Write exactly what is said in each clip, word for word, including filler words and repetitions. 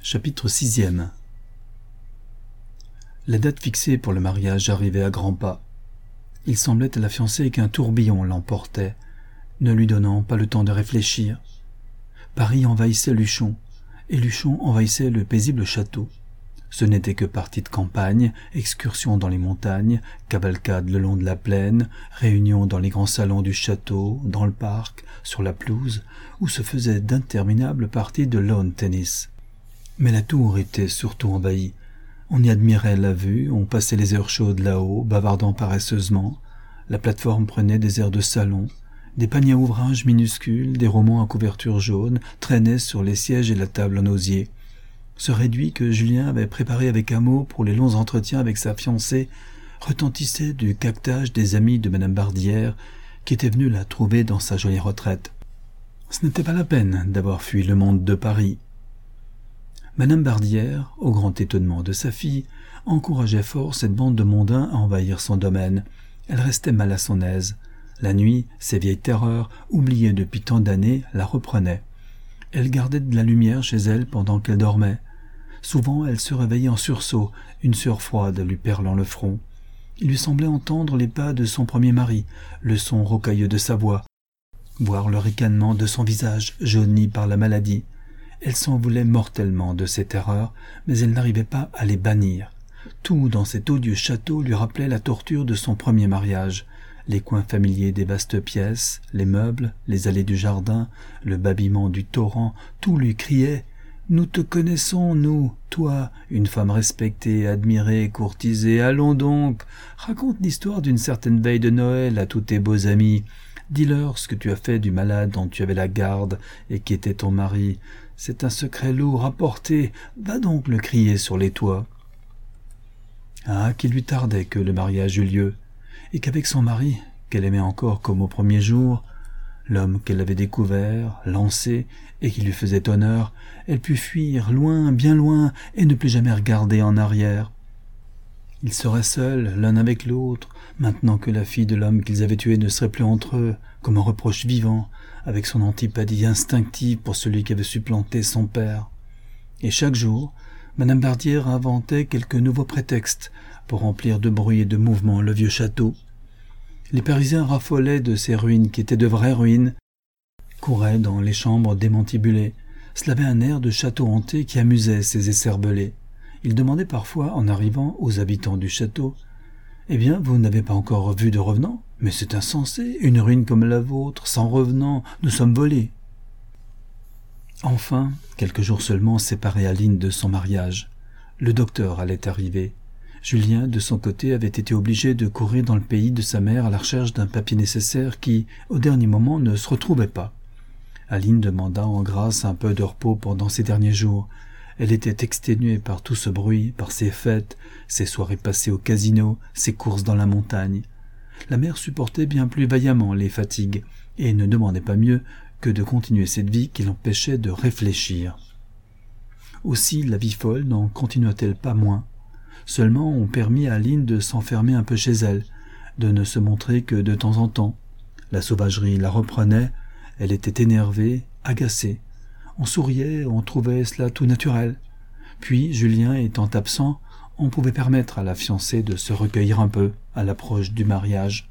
Chapitre sixième. La date fixée pour le mariage arrivait à grands pas. Il semblait à la fiancée qu'un tourbillon l'emportait, ne lui donnant pas le temps de réfléchir. Paris envahissait Luchon, et Luchon envahissait le paisible château. Ce n'était que parties de campagne, excursions dans les montagnes, cavalcades le long de la plaine, réunions dans les grands salons du château, dans le parc, sur la pelouse, où se faisaient d'interminables parties de lawn tennis. Mais la tour était surtout envahie. On y admirait la vue, on passait les heures chaudes là-haut, bavardant paresseusement. La plateforme prenait des airs de salon. Des paniers à ouvrage minuscules, des romans à couverture jaune, traînaient sur les sièges et la table en osier. Ce réduit que Julien avait préparé avec amour pour les longs entretiens avec sa fiancée retentissait du caquetage des amis de Madame Bardière qui étaient venus la trouver dans sa jolie retraite. Ce n'était pas la peine d'avoir fui le monde de Paris. Madame Bardière, au grand étonnement de sa fille, encourageait fort cette bande de mondains à envahir son domaine. Elle restait mal à son aise. La nuit, ses vieilles terreurs, oubliées depuis tant d'années, la reprenaient. Elle gardait de la lumière chez elle pendant qu'elle dormait. Souvent, elle se réveillait en sursaut, une sueur froide lui perlant le front. Il lui semblait entendre les pas de son premier mari, le son rocailleux de sa voix, voir le ricanement de son visage jauni par la maladie. Elle s'en voulait mortellement de ces terreurs, mais elle n'arrivait pas à les bannir. Tout dans cet odieux château lui rappelait la torture de son premier mariage. Les coins familiers des vastes pièces, les meubles, les allées du jardin, le babillement du torrent, tout lui criait « Nous te connaissons, nous, toi, une femme respectée, admirée, courtisée, allons donc, raconte l'histoire d'une certaine veille de Noël à tous tes beaux amis. Dis-leur ce que tu as fait du malade dont tu avais la garde et qui était ton mari. C'est un secret lourd à porter, va donc le crier sur les toits. » Ah, qu'il lui tardait que le mariage eût lieu, et qu'avec son mari, qu'elle aimait encore comme au premier jour, l'homme qu'elle avait découvert, lancé, et qui lui faisait honneur, elle put fuir loin, bien loin, et ne plus jamais regarder en arrière. Ils seraient seuls, l'un avec l'autre, maintenant que la fille de l'homme qu'ils avaient tué ne serait plus entre eux, comme un reproche vivant, avec son antipathie instinctive pour celui qui avait supplanté son père. Et chaque jour, Madame Bardière inventait quelque nouveau prétexte pour remplir de bruit et de mouvement le vieux château. Les Parisiens raffolaient de ces ruines qui étaient de vraies ruines, couraient dans les chambres démantibulées. Cela avait un air de château hanté qui amusait ces écervelés. Ils demandaient parfois, en arrivant, aux habitants du château « Eh bien, vous n'avez pas encore vu de revenants ? Mais c'est insensé, une ruine comme la vôtre, sans revenants, nous sommes volés. » Enfin, quelques jours seulement séparaient Aline de son mariage. Le docteur allait arriver. Julien, de son côté, avait été obligé de courir dans le pays de sa mère à la recherche d'un papier nécessaire qui, au dernier moment, ne se retrouvait pas. Aline demanda en grâce un peu de repos pendant ces derniers jours. Elle était exténuée par tout ce bruit, par ses fêtes, ses soirées passées au casino, ses courses dans la montagne. La mère supportait bien plus vaillamment les fatigues et ne demandait pas mieux que de continuer cette vie qui l'empêchait de réfléchir. Aussi la vie folle n'en continua-t-elle pas moins. Seulement on permit à Aline de s'enfermer un peu chez elle, de ne se montrer que de temps en temps. La sauvagerie la reprenait, elle était énervée, agacée. On souriait, on trouvait cela tout naturel. Puis, Julien étant absent, on pouvait permettre à la fiancée de se recueillir un peu à l'approche du mariage.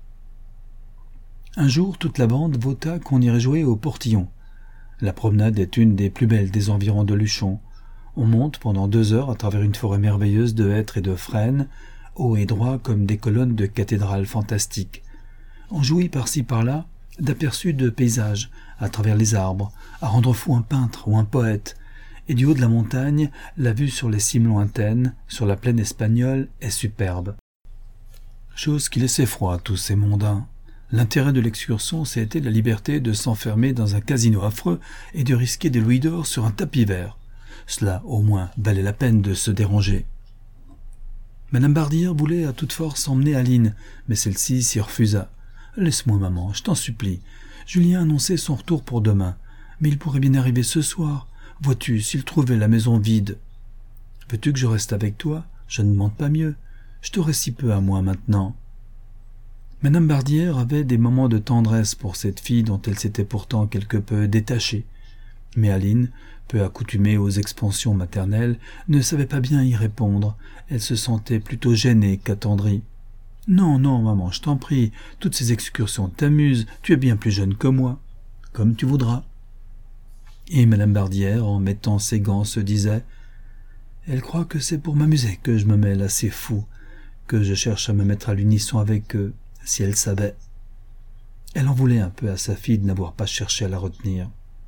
Un jour, toute la bande vota qu'on irait jouer au Portillon. La promenade est une des plus belles des environs de Luchon. On monte pendant deux heures à travers une forêt merveilleuse de hêtres et de frênes, hauts et droits comme des colonnes de cathédrales fantastiques. On jouit par-ci par-là d'aperçus de paysages à travers les arbres, à rendre fou un peintre ou un poète, et du haut de la montagne, la vue sur les cimes lointaines, sur la plaine espagnole, est superbe. Chose qui laissait froid à tous ces mondains. L'intérêt de l'excursion, c'était la liberté de s'enfermer dans un casino affreux et de risquer des louis d'or sur un tapis vert. Cela, au moins, valait la peine de se déranger. Madame Bardière voulait à toute force emmener Aline, mais celle-ci s'y refusa. « Laisse-moi, maman, je t'en supplie. Julien annonçait son retour pour demain, mais il pourrait bien arriver ce soir. Vois-tu, s'il trouvait la maison vide. Veux-tu que je reste avec toi ? Je ne demande pas mieux. Je t'aurai si peu à moi maintenant. » Madame Bardière avait des moments de tendresse pour cette fille dont elle s'était pourtant quelque peu détachée. Mais Aline, peu accoutumée aux expansions maternelles, ne savait pas bien y répondre. Elle se sentait plutôt gênée qu'attendrie. « Non, non, maman, je t'en prie, toutes ces excursions t'amusent, tu es bien plus jeune que moi. Comme tu voudras. » Et Madame Bardière, en mettant ses gants, se disait « Elle croit que c'est pour m'amuser que je me mêle à ces fous, que je cherche à me mettre à l'unisson avec eux, si elle savait. » Elle en voulait un peu à sa fille de n'avoir pas cherché à la retenir.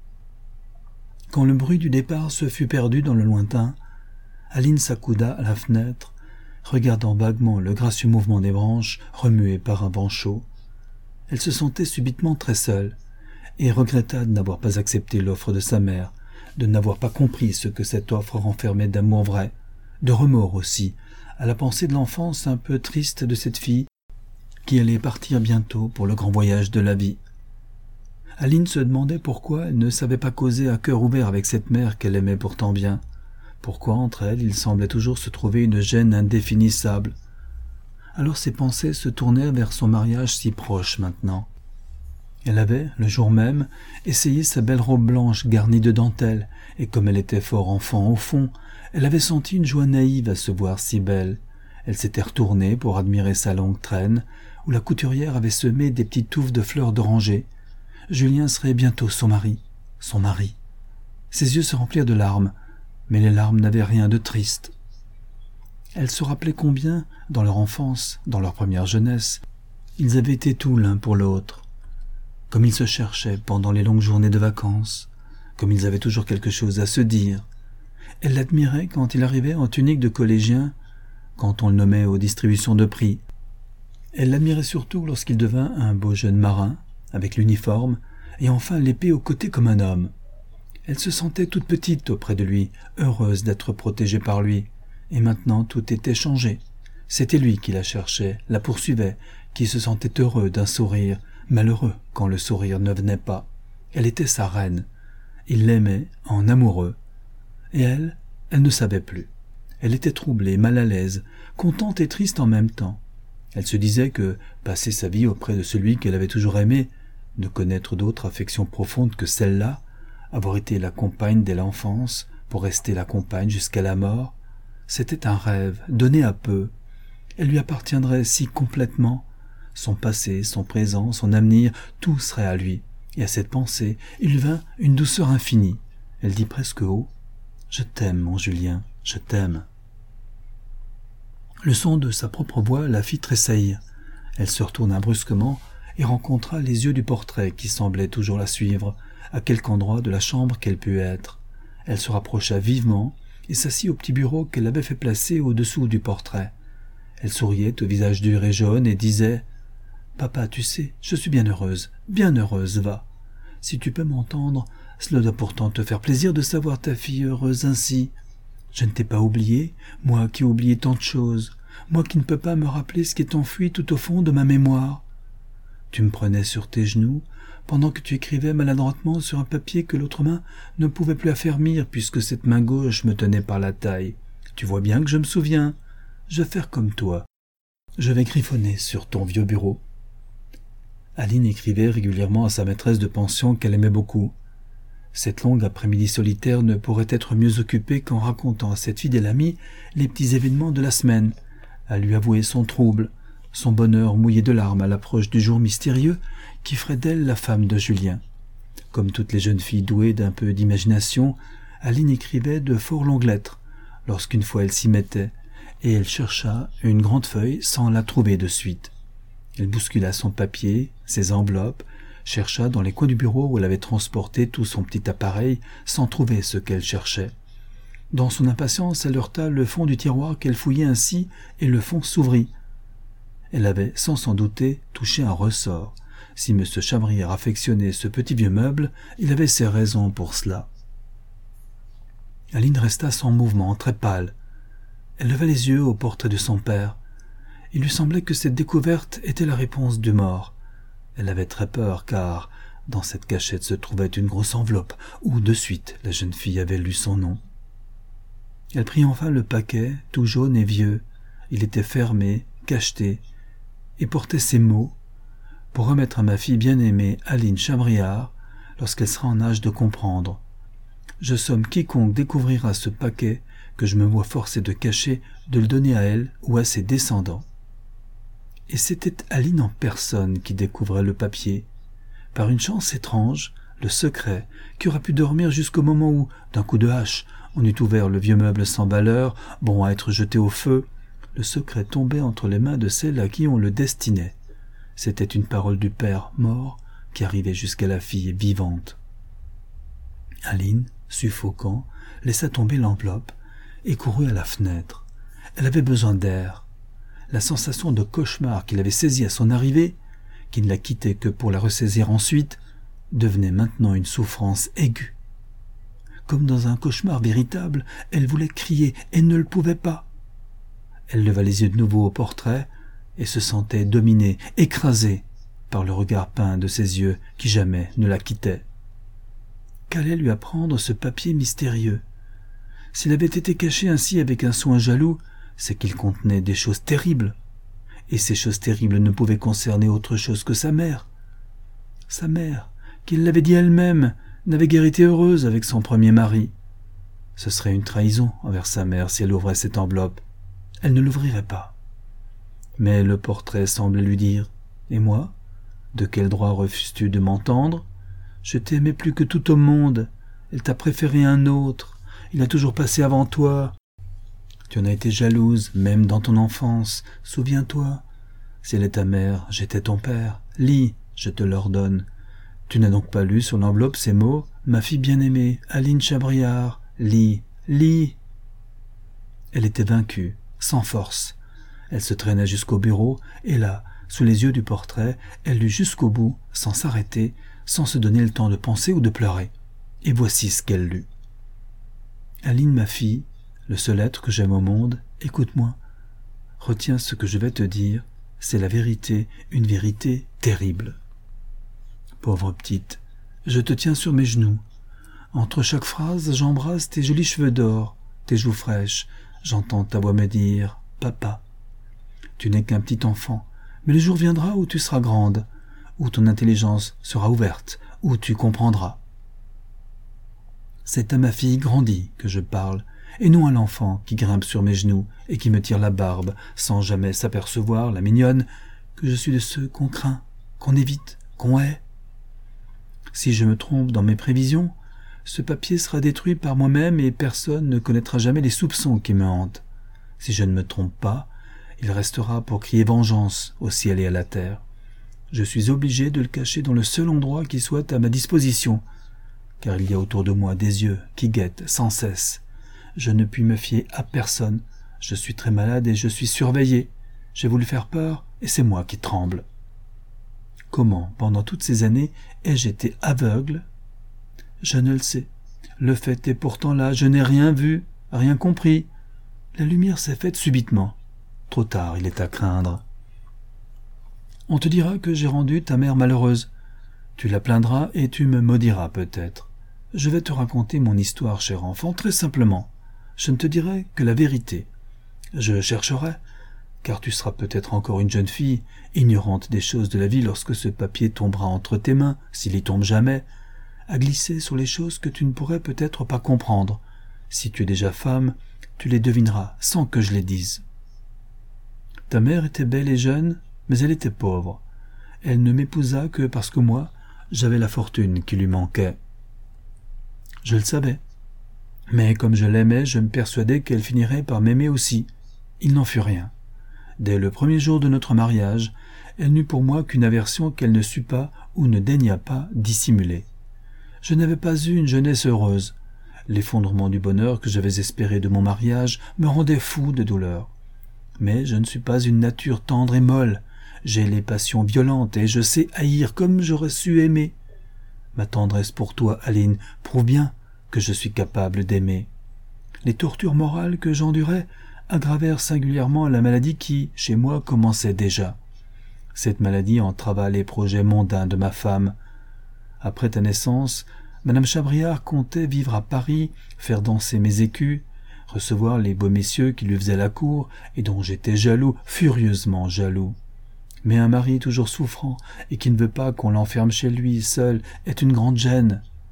Quand le bruit du départ se fut perdu dans le lointain, Aline s'accouda à la fenêtre, regardant vaguement le gracieux mouvement des branches remuées par un vent chaud. Elle se sentait subitement très seule, et regretta de n'avoir pas accepté l'offre de sa mère, de n'avoir pas compris ce que cette offre renfermait d'amour vrai, de remords aussi, à la pensée de l'enfance un peu triste de cette fille qui allait partir bientôt pour le grand voyage de la vie. Aline se demandait pourquoi elle ne savait pas causer à cœur ouvert avec cette mère qu'elle aimait pourtant bien. Pourquoi entre elles il semblait toujours se trouver une gêne indéfinissable. Alors ses pensées se tournaient vers son mariage si proche maintenant. Elle avait, le jour même, essayé sa belle robe blanche garnie de dentelle, et comme elle était fort enfant au fond, elle avait senti une joie naïve à se voir si belle. Elle s'était retournée pour admirer sa longue traîne, où la couturière avait semé des petites touffes de fleurs d'oranger. Julien serait bientôt son mari, son mari. Ses yeux se remplirent de larmes, mais les larmes n'avaient rien de triste. Elle se rappelait combien, dans leur enfance, dans leur première jeunesse, ils avaient été tout l'un pour l'autre. Comme ils se cherchaient pendant les longues journées de vacances, comme ils avaient toujours quelque chose à se dire. Elle l'admirait quand il arrivait en tunique de collégien, quand on le nommait aux distributions de prix. Elle l'admirait surtout lorsqu'il devint un beau jeune marin, avec l'uniforme, et enfin l'épée au côté comme un homme. Elle se sentait toute petite auprès de lui, heureuse d'être protégée par lui. Et maintenant tout était changé. C'était lui qui la cherchait, la poursuivait, qui se sentait heureux d'un sourire, malheureux quand le sourire ne venait pas. Elle était sa reine. Il l'aimait en amoureux. Et elle, elle ne savait plus. Elle était troublée, mal à l'aise, contente et triste en même temps. Elle se disait que passer sa vie auprès de celui qu'elle avait toujours aimé, ne connaître d'autre affection profonde que celle-là, avoir été la compagne dès l'enfance, pour rester la compagne jusqu'à la mort, c'était un rêve, donné à peu. Elle lui appartiendrait si complètement. Son passé, son présent, son avenir, tout serait à lui. Et à cette pensée, il vint une douceur infinie. Elle dit presque haut « Je t'aime, mon Julien, je t'aime ». Le son de sa propre voix la fit tressaillir. Elle se retourna brusquement et rencontra les yeux du portrait qui semblait toujours la suivre, à quelque endroit de la chambre qu'elle pût être. Elle se rapprocha vivement et s'assit au petit bureau qu'elle avait fait placer au-dessous du portrait. Elle souriait au visage dur et jaune et disait « Papa, tu sais, je suis bien heureuse, bien heureuse, va. Si tu peux m'entendre, cela doit pourtant te faire plaisir de savoir ta fille heureuse ainsi. Je ne t'ai pas oublié, moi qui ai oublié tant de choses, moi qui ne peux pas me rappeler ce qui est enfoui tout au fond de ma mémoire. Tu me prenais sur tes genoux, pendant que tu écrivais maladroitement sur un papier que l'autre main ne pouvait plus affermir puisque cette main gauche me tenait par la taille. Tu vois bien que je me souviens. Je vais faire comme toi. Je vais griffonner sur ton vieux bureau. » Aline écrivait régulièrement à sa maîtresse de pension qu'elle aimait beaucoup. Cette longue après-midi solitaire ne pourrait être mieux occupée qu'en racontant à cette fidèle amie les petits événements de la semaine, à lui avouer son trouble, son bonheur mouillé de larmes à l'approche du jour mystérieux qui ferait d'elle la femme de Julien. Comme toutes les jeunes filles douées d'un peu d'imagination, Aline écrivait de fort longues lettres, lorsqu'une fois elle s'y mettait, et elle chercha une grande feuille sans la trouver de suite. Elle bouscula son papier, ses enveloppes, chercha dans les coins du bureau où elle avait transporté tout son petit appareil sans trouver ce qu'elle cherchait. Dans son impatience, elle heurta le fond du tiroir qu'elle fouillait ainsi, et le fond s'ouvrit. Elle avait, sans s'en douter, touché un ressort. Si M. Chabrière affectionnait ce petit vieux meuble, il avait ses raisons pour cela. Aline resta sans mouvement, très pâle. Elle leva les yeux au portrait de son père. Il lui semblait que cette découverte était la réponse du mort. Elle avait très peur, car dans cette cachette se trouvait une grosse enveloppe, où de suite la jeune fille avait lu son nom. Elle prit enfin le paquet, tout jaune et vieux. Il était fermé, cacheté, et portait ces mots: « Pour remettre à ma fille bien-aimée Aline Chabriard, lorsqu'elle sera en âge de comprendre. Je somme quiconque découvrira ce paquet que je me vois forcé de cacher, de le donner à elle ou à ses descendants. » Et c'était Aline en personne qui découvrait le papier. Par une chance étrange, le secret, qui aurait pu dormir jusqu'au moment où, d'un coup de hache, on eût ouvert le vieux meuble sans valeur, bon à être jeté au feu, le secret tombait entre les mains de celle à qui on le destinait. C'était une parole du père mort qui arrivait jusqu'à la fille vivante. Aline, suffocant, laissa tomber l'enveloppe et courut à la fenêtre. Elle avait besoin d'air. La sensation de cauchemar qui l'avait saisie à son arrivée, qui ne la quittait que pour la ressaisir ensuite, devenait maintenant une souffrance aiguë. Comme dans un cauchemar véritable, elle voulait crier et ne le pouvait pas. Elle leva les yeux de nouveau au portrait et se sentait dominée, écrasée par le regard peint de ses yeux qui jamais ne la quittaient. Qu'allait lui apprendre ce papier mystérieux? S'il avait été caché ainsi avec un soin jaloux, c'est qu'il contenait des choses terribles. Et ces choses terribles ne pouvaient concerner autre chose que sa mère. Sa mère, qui l'avait dit elle-même, n'avait guère été heureuse avec son premier mari. Ce serait une trahison envers sa mère si elle ouvrait cette enveloppe. Elle ne l'ouvrirait pas. Mais le portrait semblait lui dire « Et moi, de quel droit refuses-tu de m'entendre? Je t'aimais plus que tout au monde. Elle t'a préféré un autre. Il a toujours passé avant toi. Tu en as été jalouse, même dans ton enfance. Souviens-toi. Si elle est ta mère, j'étais ton père. Lis, je te l'ordonne. Tu n'as donc pas lu sur l'enveloppe ces mots « Ma fille bien-aimée, Aline Chabriard. Lis, lis !» Elle était vaincue, sans force. Elle se traînait jusqu'au bureau, et là, sous les yeux du portrait, elle lut jusqu'au bout, sans s'arrêter, sans se donner le temps de penser ou de pleurer. Et voici ce qu'elle lut. « Aline, ma fille, le seul être que j'aime au monde, écoute-moi. Retiens ce que je vais te dire, c'est la vérité, une vérité terrible. Pauvre petite, je te tiens sur mes genoux. Entre chaque phrase, j'embrasse tes jolis cheveux d'or, tes joues fraîches, j'entends ta voix me dire « Papa ». Tu n'es qu'un petit enfant, mais le jour viendra où tu seras grande, où ton intelligence sera ouverte, où tu comprendras. C'est à ma fille grandie que je parle, et non à l'enfant qui grimpe sur mes genoux et qui me tire la barbe sans jamais s'apercevoir, la mignonne, que je suis de ceux qu'on craint, qu'on évite, qu'on hait. Si je me trompe dans mes prévisions, ce papier sera détruit par moi-même et personne ne connaîtra jamais les soupçons qui me hantent. Si je ne me trompe pas, il restera pour crier vengeance au ciel et à la terre. Je suis obligé de le cacher dans le seul endroit qui soit à ma disposition, car il y a autour de moi des yeux qui guettent sans cesse. Je ne puis me fier à personne. Je suis très malade et je suis surveillé. J'ai voulu faire peur et c'est moi qui tremble. Comment, pendant toutes ces années, ai-je été aveugle? Je ne le sais. Le fait est pourtant là, je n'ai rien vu, rien compris. La lumière s'est faite subitement. Trop tard, il est à craindre. On te dira que j'ai rendu ta mère malheureuse. Tu la plaindras et tu me maudiras peut-être. Je vais te raconter mon histoire, cher enfant, très simplement. Je ne te dirai que la vérité. Je chercherai, car tu seras peut-être encore une jeune fille, ignorante des choses de la vie lorsque ce papier tombera entre tes mains, s'il y tombe jamais, à glisser sur les choses que tu ne pourrais peut-être pas comprendre. Si tu es déjà femme, tu les devineras sans que je les dise. Ta mère était belle et jeune, mais elle était pauvre. Elle ne m'épousa que parce que moi, j'avais la fortune qui lui manquait. Je le savais. Mais comme je l'aimais, je me persuadais qu'elle finirait par m'aimer aussi. Il n'en fut rien. Dès le premier jour de notre mariage, elle n'eut pour moi qu'une aversion qu'elle ne sut pas ou ne daigna pas dissimuler. Je n'avais pas eu une jeunesse heureuse. L'effondrement du bonheur que j'avais espéré de mon mariage me rendait fou de douleur. Mais je ne suis pas une nature tendre et molle. J'ai les passions violentes et je sais haïr comme j'aurais su aimer. Ma tendresse pour toi, Aline, prouve bien que je suis capable d'aimer. Les tortures morales que j'endurais aggravèrent singulièrement la maladie qui, chez moi, commençait déjà. Cette maladie entrava les projets mondains de ma femme. Après ta naissance, Madame Chabriard comptait vivre à Paris, faire danser mes écus, recevoir les beaux messieurs qui lui faisaient la cour et dont j'étais jaloux, furieusement jaloux. Mais un mari toujours souffrant et qui ne veut pas qu'on l'enferme chez lui seul est une grande gêne.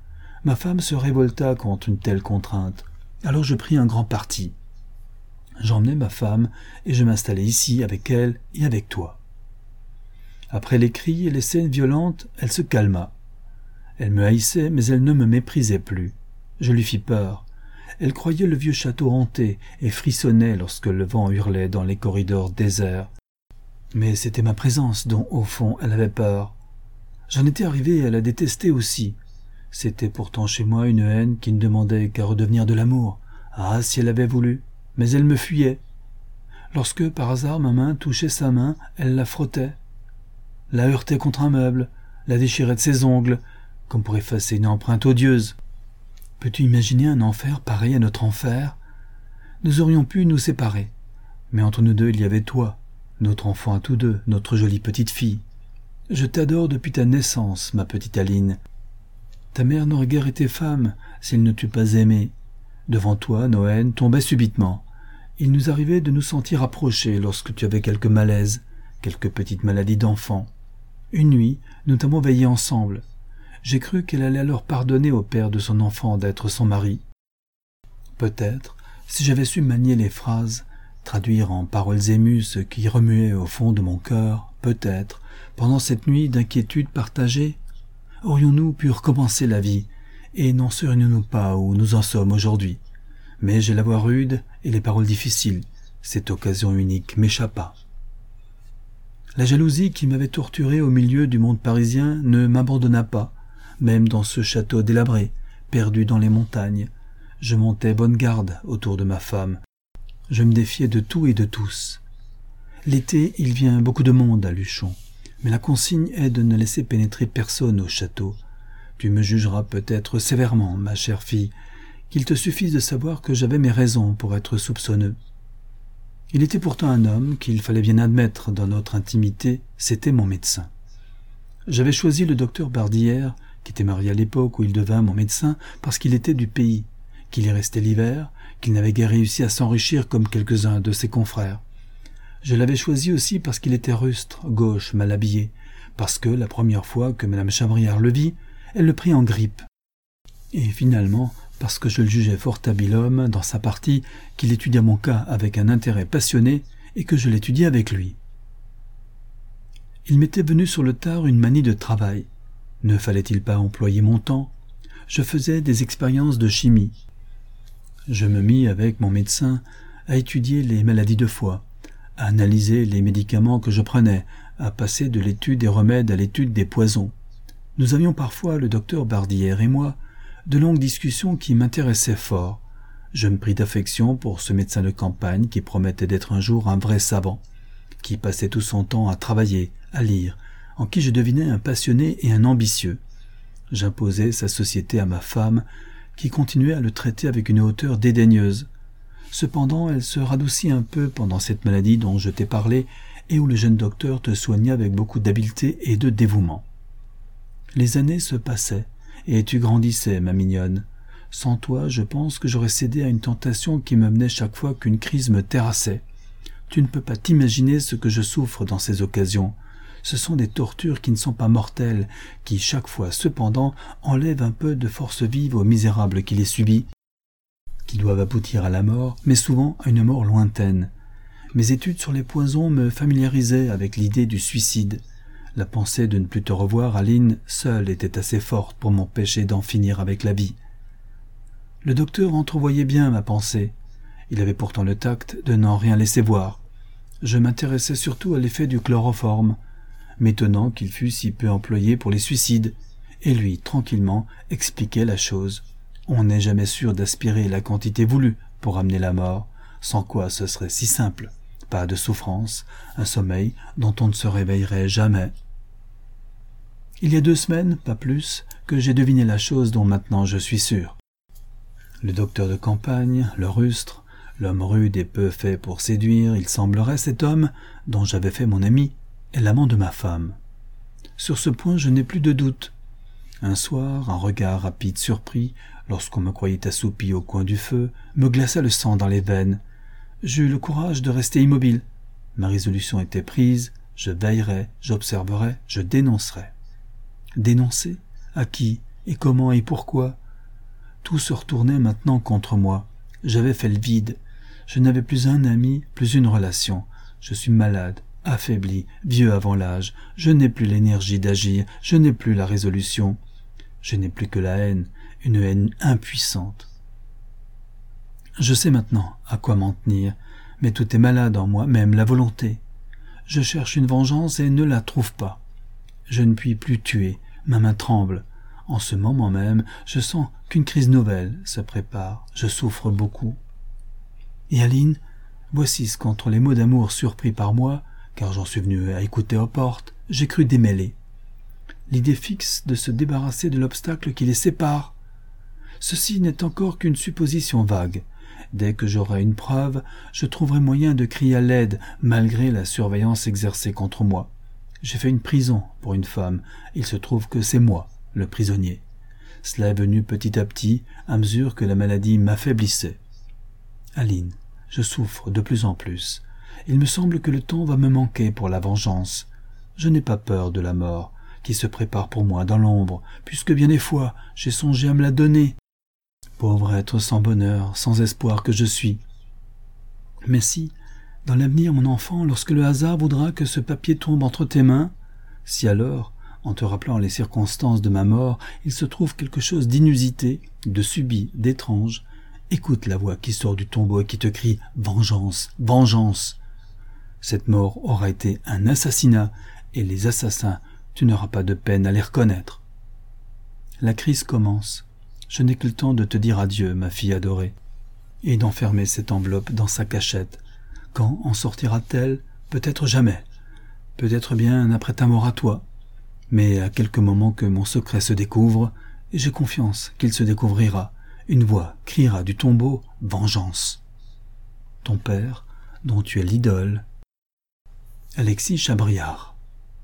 Ma femme se révolta contre une telle contrainte. Alors je pris un grand parti. J'emmenai ma femme et je m'installai ici avec elle et avec toi. Après les cris et les scènes violentes, elle se calma. Elle me haïssait, mais elle ne me méprisait plus. Je lui fis peur. Elle croyait le vieux château hanté et frissonnait lorsque le vent hurlait dans les corridors déserts. Mais c'était ma présence dont, au fond, elle avait peur. J'en étais arrivé à la détester aussi. C'était pourtant chez moi une haine qui ne demandait qu'à redevenir de l'amour. Ah, si elle avait voulu. Mais elle me fuyait. Lorsque, par hasard, ma main touchait sa main, elle la frottait, la heurtait contre un meuble, la déchirait de ses ongles, comme pour effacer une empreinte odieuse. Peux-tu imaginer un enfer pareil à notre enfer? Nous aurions pu nous séparer, mais entre nous deux il y avait toi, notre enfant à tous deux, notre jolie petite fille. Je t'adore depuis ta naissance, ma petite Aline. Ta mère n'aurait guère été femme s'il ne t'eût pas aimée. Devant toi, nos haines tombaient subitement. Il nous arrivait de nous sentir approchés lorsque tu avais quelque malaise, quelque petite maladie d'enfant. Une nuit, nous t'avons veillé ensemble. J'ai cru qu'elle allait alors pardonner au père de son enfant d'être son mari. Peut-être, si j'avais su manier les phrases, traduire en paroles émues ce qui remuait au fond de mon cœur, peut-être, pendant cette nuit d'inquiétude partagée, aurions-nous pu recommencer la vie, et n'en serions-nous pas où nous en sommes aujourd'hui. Mais j'ai la voix rude et les paroles difficiles. Cette occasion unique m'échappa. La jalousie qui m'avait torturé au milieu du monde parisien ne m'abandonna pas, même dans ce château délabré, perdu dans les montagnes. Je montais bonne garde autour de ma femme. Je me défiais de tout et de tous. L'été, il vient beaucoup de monde à Luchon, mais la consigne est de ne laisser pénétrer personne au château. Tu me jugeras peut-être sévèrement, ma chère fille, qu'il te suffise de savoir que j'avais mes raisons pour être soupçonneux. Il était pourtant un homme qu'il fallait bien admettre dans notre intimité, c'était mon médecin. J'avais choisi le docteur Bardière, qui était marié à l'époque où il devint mon médecin, parce qu'il était du pays, qu'il y restait l'hiver, qu'il n'avait guère réussi à s'enrichir comme quelques-uns de ses confrères. Je l'avais choisi aussi parce qu'il était rustre, gauche, mal habillé, parce que la première fois que Madame Chabrière le vit, elle le prit en grippe. Et finalement, parce que je le jugeais fort habile homme dans sa partie, qu'il étudia mon cas avec un intérêt passionné et que je l'étudiais avec lui. Il m'était venu sur le tard une manie de travail. Ne fallait-il pas employer mon temps? Je faisais des expériences de chimie. Je me mis avec mon médecin à étudier les maladies de foie, à analyser les médicaments que je prenais, à passer de l'étude des remèdes à l'étude des poisons. Nous avions parfois, le docteur Bardière et moi, de longues discussions qui m'intéressaient fort. Je me pris d'affection pour ce médecin de campagne qui promettait d'être un jour un vrai savant, qui passait tout son temps à travailler, à lire, en qui je devinais un passionné et un ambitieux. J'imposais sa société à ma femme, qui continuait à le traiter avec une hauteur dédaigneuse. Cependant, elle se radoucit un peu pendant cette maladie dont je t'ai parlé et où le jeune docteur te soigna avec beaucoup d'habileté et de dévouement. Les années se passaient, et tu grandissais, ma mignonne. Sans toi, je pense que j'aurais cédé à une tentation qui me menait chaque fois qu'une crise me terrassait. Tu ne peux pas t'imaginer ce que je souffre dans ces occasions. Ce sont des tortures qui ne sont pas mortelles, qui, chaque fois, cependant, enlèvent un peu de force vive au misérable qui les subit, qui doivent aboutir à la mort, mais souvent à une mort lointaine. Mes études sur les poisons me familiarisaient avec l'idée du suicide. La pensée de ne plus te revoir, Aline, seule était assez forte pour m'empêcher d'en finir avec la vie. Le docteur entrevoyait bien ma pensée. Il avait pourtant le tact de n'en rien laisser voir. Je m'intéressais surtout à l'effet du chloroforme, m'étonnant qu'il fût si peu employé pour les suicides, et lui, tranquillement, expliquait la chose. On n'est jamais sûr d'aspirer la quantité voulue pour amener la mort, sans quoi ce serait si simple. Pas de souffrance, un sommeil dont on ne se réveillerait jamais. Il y a deux semaines, pas plus, que j'ai deviné la chose dont maintenant je suis sûr. Le docteur de campagne, le rustre, l'homme rude et peu fait pour séduire, il semblerait cet homme, dont j'avais fait mon ami, est l'amant de ma femme. Sur ce point, je n'ai plus de doute. Un soir, un regard rapide surpris, lorsqu'on me croyait assoupi au coin du feu, me glaça le sang dans les veines. J'eus le courage de rester immobile. Ma résolution était prise, je veillerai, j'observerai, je dénoncerai. Dénoncer? À qui? Et comment et pourquoi? Tout se retournait maintenant contre moi. J'avais fait le vide. Je n'avais plus un ami, plus une relation. Je suis malade, affaibli, vieux avant l'âge. Je n'ai plus l'énergie d'agir, je n'ai plus la résolution. Je n'ai plus que la haine, une haine impuissante. Je sais maintenant à quoi m'en tenir, mais tout est malade en moi, même la volonté. Je cherche une vengeance et ne la trouve pas. Je ne puis plus tuer, ma main tremble. En ce moment même, je sens qu'une crise nouvelle se prépare. Je souffre beaucoup. Et Aline, voici ce qu'entre les mots d'amour surpris par moi, car j'en suis venu à écouter aux portes, j'ai cru démêler. L'idée fixe de se débarrasser de l'obstacle qui les sépare. Ceci n'est encore qu'une supposition vague. Dès que j'aurai une preuve, je trouverai moyen de crier à l'aide, malgré la surveillance exercée contre moi. J'ai fait une prison pour une femme. Il se trouve que c'est moi, le prisonnier. Cela est venu petit à petit, à mesure que la maladie m'affaiblissait. Aline, je souffre de plus en plus. Il me semble que le temps va me manquer pour la vengeance. Je n'ai pas peur de la mort, qui se prépare pour moi dans l'ombre, puisque bien des fois j'ai songé à me la donner. Pauvre être sans bonheur, sans espoir que je suis. Mais si, dans l'avenir, mon enfant, lorsque le hasard voudra que ce papier tombe entre tes mains, si alors, en te rappelant les circonstances de ma mort, il se trouve quelque chose d'inusité, de subit, d'étrange, écoute la voix qui sort du tombeau et qui te crie « Vengeance, vengeance !» Cette mort aura été un assassinat, et les assassins, tu n'auras pas de peine à les reconnaître. La crise commence. Je n'ai que le temps de te dire adieu, ma fille adorée, et d'enfermer cette enveloppe dans sa cachette. Quand en sortira-t-elle? Peut-être jamais. Peut-être bien après ta mort à toi. Mais à quelques moments que mon secret se découvre, et j'ai confiance qu'il se découvrira, une voix criera du tombeau « Vengeance !» Ton père, dont tu es l'idole, Alexis Chabriard.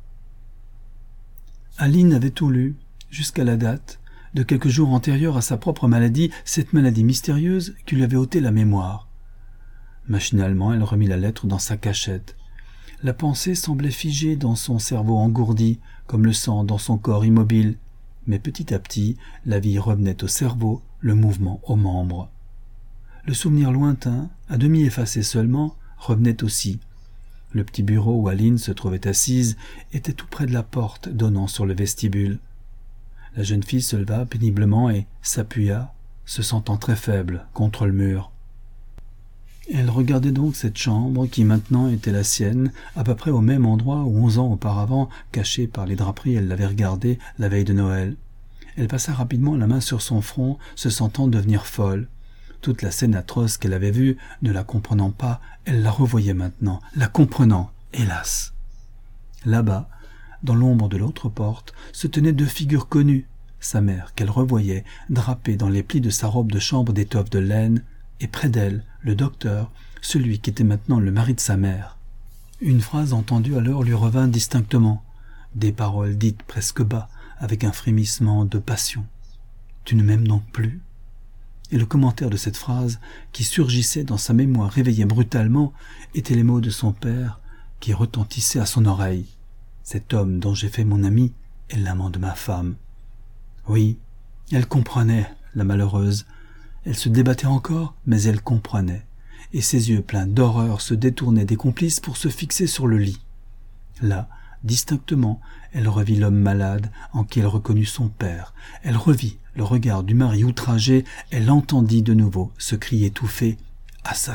Aline avait tout lu, jusqu'à la date, de quelques jours antérieurs à sa propre maladie, cette maladie mystérieuse qui lui avait ôté la mémoire. Machinalement, elle remit la lettre dans sa cachette. La pensée semblait figée dans son cerveau engourdi, comme le sang dans son corps immobile. Mais petit à petit, la vie revenait au cerveau, le mouvement aux membres. Le souvenir lointain, à demi effacé seulement, revenait aussi. Le petit bureau où Aline se trouvait assise était tout près de la porte donnant sur le vestibule. La jeune fille se leva péniblement et s'appuya, se sentant très faible, contre le mur. Elle regardait donc cette chambre qui maintenant était la sienne, à peu près au même endroit où onze ans auparavant, cachée par les draperies, elle l'avait regardée la veille de Noël. Elle passa rapidement la main sur son front, se sentant devenir folle. Toute la scène atroce qu'elle avait vue, ne la comprenant pas, elle la revoyait maintenant, la comprenant, hélas. Là-bas, dans l'ombre de l'autre porte, se tenaient deux figures connues, sa mère qu'elle revoyait, drapée dans les plis de sa robe de chambre d'étoffe de laine, et près d'elle, le docteur, celui qui était maintenant le mari de sa mère. Une phrase entendue alors lui revint distinctement, des paroles dites presque bas, avec un frémissement de passion. « Tu ne m'aimes donc plus ?» Et le commentaire de cette phrase, qui surgissait dans sa mémoire réveillée brutalement, étaient les mots de son père, qui retentissaient à son oreille. Cet homme dont j'ai fait mon ami est l'amant de ma femme. Oui, elle comprenait, la malheureuse. Elle se débattait encore, mais elle comprenait, et ses yeux pleins d'horreur se détournaient des complices pour se fixer sur le lit. Là, distinctement, elle revit l'homme malade en qui elle reconnut son père. Elle revit le regard du mari outragé. Elle entendit de nouveau ce cri étouffé « Assassin !»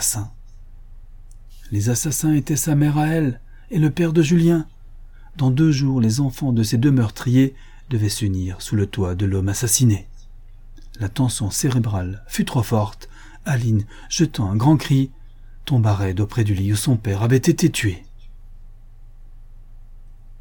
Les assassins étaient sa mère à elle et le père de Julien. Dans deux jours, les enfants de ces deux meurtriers devaient s'unir sous le toit de l'homme assassiné. La tension cérébrale fut trop forte. Aline, jetant un grand cri, tomba raide auprès du lit où son père avait été tué.